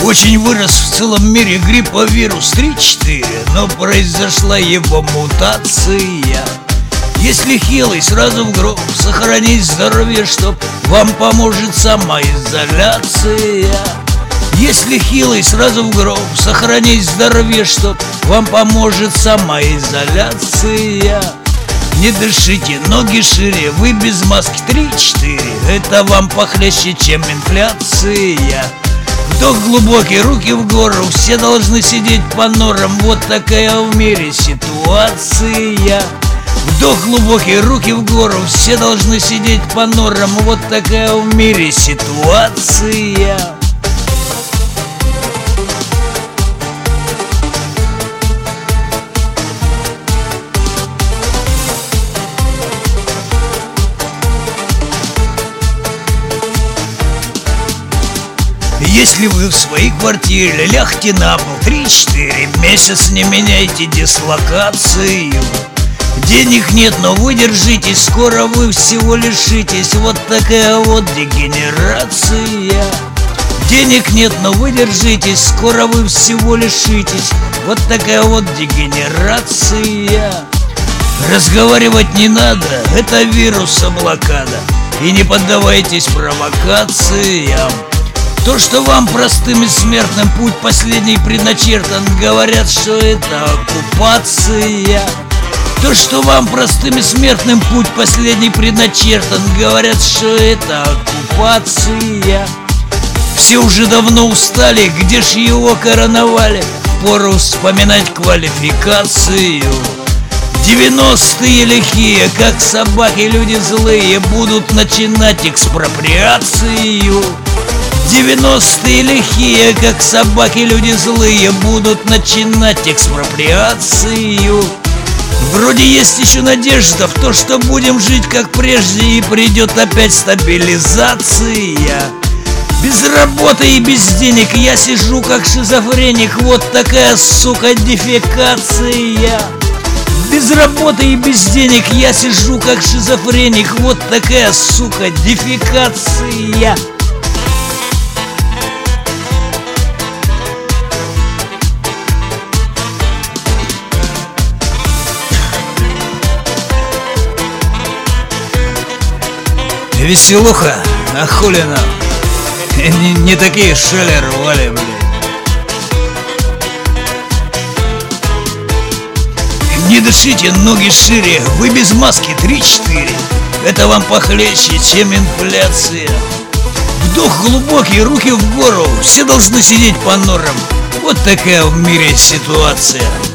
Очень вырос в целом мире грипповирус 3-4, но произошла его мутация. Если хилый, сразу в гроб, сохранить здоровье, чтоб вам поможет самоизоляция. Если хилый, сразу в гроб, сохранить здоровье, чтоб вам поможет самоизоляция. Не дышите, ноги шире, вы без маски 3-4, это вам похлеще, чем инфляция. Вдох глубокий, руки в гору, все должны сидеть по норам, вот такая в мире ситуация. Вдох глубокий, руки в гору, все должны сидеть по норам, вот такая в мире ситуация. Если вы в своей квартире лягте на пол 3-4 месяца, не меняйте дислокацию. Денег нет, но вы держитесь, скоро вы всего лишитесь, вот такая вот дегенерация. Денег нет, но вы держитесь, скоро вы всего лишитесь, вот такая вот дегенерация. Разговаривать не надо, это вирус блокада, и не поддавайтесь провокациям. То, что вам, простым и смертным, путь последний предначертан, говорят, что это оккупация. То, что вам, простым и смертным, путь последний предначертан, говорят, что это оккупация. Все уже давно устали, где ж его короновали? Пору вспоминать квалификацию. 90-е лихие, как собаки, люди злые, будут начинать экспроприацию. 90-е лихие, как собаки, люди злые, будут начинать экспроприацию. Вроде есть еще надежда в то, что будем жить как прежде, и придет опять стабилизация. Без работы и без денег я сижу как шизофреник, вот такая, сука, дефекация. Без работы и без денег я сижу как шизофреник, вот такая, сука, дефекация. Веселуха, а хули нам? Не такие шали рвали, блядь. Не дышите, ноги шире, вы без маски 3-4, это вам похлеще, чем инфляция. Вдох глубокий, руки в гору, все должны сидеть по норам, вот такая в мире ситуация.